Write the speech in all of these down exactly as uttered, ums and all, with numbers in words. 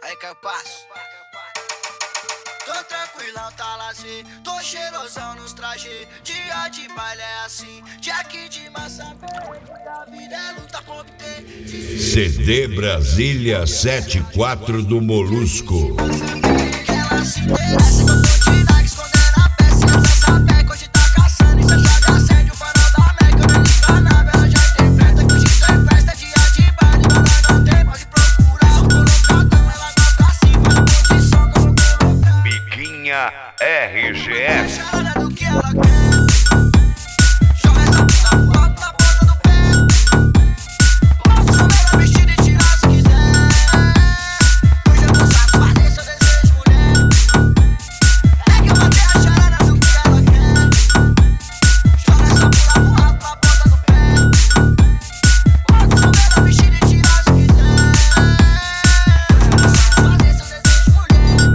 Aí que eu passo. Tô tranquilão, tá lazer. Tô cheirosão nos trajes. Dia de baile é assim. Jack de massa verde. A vida é luta com obter. C D Brasília setenta e quatro do Molusco. Ela se interessa que eu tô de Nike, escondendo a peça. Essa sapeca hoje tá caçando. E cê joga acende o farol da Meca. Eu nem liga nada, ela já interpreta que hoje tem festa. Dia de baile, mas nós não tem, pode procurar. Sou colocadão, ela gosta assim. Faz posição que eu vou colocar. Biquinha R G S. Chora do que ela quer. Joga essa puta pro alto na ponta do pé. Posso comer ela vestida e tirar se quiser. Hoje eu vou satisfazer seu desejo, mulher. É que eu matei a charada do que ela quer. Joga essa puta pro alto na ponta do pé. Posso comer ela vestida e tirar se quiser. Hoje eu vou satisfazer seu desejo, mulher.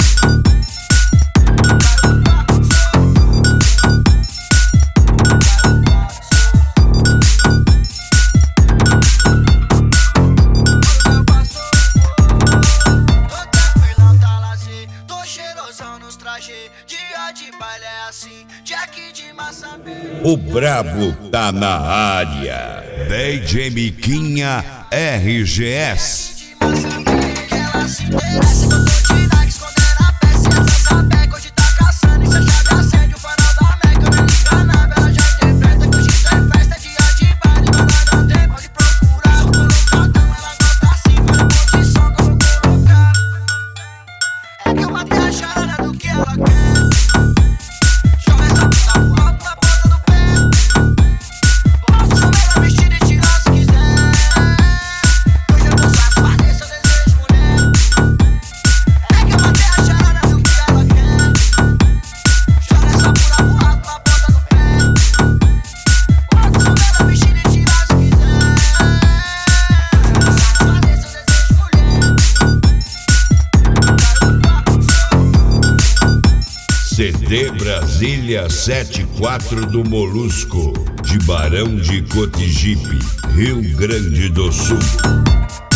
Tô cheirosão nos trajes, dia de baile é assim, Jack de massa verde. O brabo tá na área. D J Biquinha R G S. De massa verde, que ela se interessa que eu tô de Nike, escondendo a peça. Essa sapeca hoje tá caçando, e cê joga acende o farol da Meca. Eu nem liga nada, ela já interpreta que hoje tem festa. Dia de baile, mas nós não tem, pode procurar. Sou colocadão, ela gosta assim, faz posição que eu vou colocar. É que eu matei a charada do que ela quer. Joga essa puta pro alto na ponta do pé. Posso comer ela vestida e tirar se quiser. Hoje eu vou satisfazer seu desejo, mulher. É que eu matei a charada do que ela quer. Joga essa puta pro alto na ponta do pé. Posso comer ela vestida e tirar se quiser. Hoje eu vou satisfazer seu desejo, mulher. C D Brasília setenta e quatro do Molusco, de Barão de Cotigipe, Rio Grande do Sul.